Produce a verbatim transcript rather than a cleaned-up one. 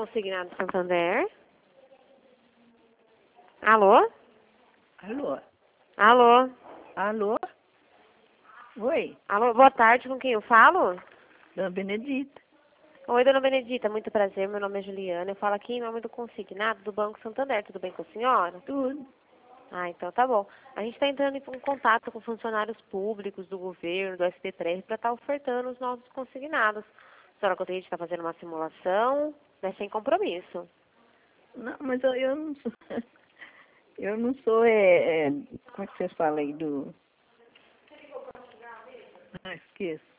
Consignado Santander. Alô? Alô? Alô? Alô? Oi, Alô, boa tarde, com quem eu falo? Dona Benedita. Oi, dona Benedita, muito prazer, meu nome é Juliana, eu falo aqui em nome do consignado do Banco Santander, tudo bem com a senhora? Tudo. Ah, então tá bom. A gente está entrando em contato com funcionários públicos do governo, do S B três, para estar ofertando os novos consignados. A senhora gostaria de estar fazendo uma simulação, né, sem compromisso. Não, mas eu, eu não sou. Eu não sou, é, é, como é que você fala aí do. Ah, esqueço.